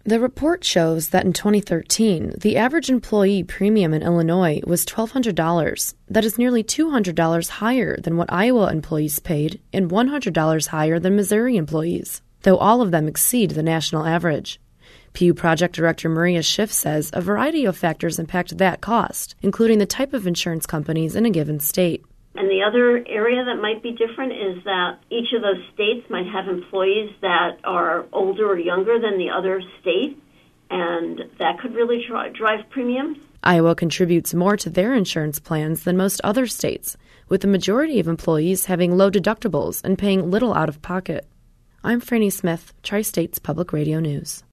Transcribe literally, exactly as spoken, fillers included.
The report shows that in twenty thirteen, the average employee premium in Illinois was twelve hundred dollars. That is nearly two hundred dollars higher than what Iowa employees paid and one hundred dollars higher than Missouri employees, though all of them exceed the national average. P U Project Director Maria Schiff says a variety of factors impact that cost, including the type of insurance companies in a given state. And the other area that might be different is that each of those states might have employees that are older or younger than the other state, and that could really try, drive premiums. Iowa contributes more to their insurance plans than most other states, with the majority of employees having low deductibles and paying little out of pocket. I'm Franny Smith, Tri-States Public Radio News.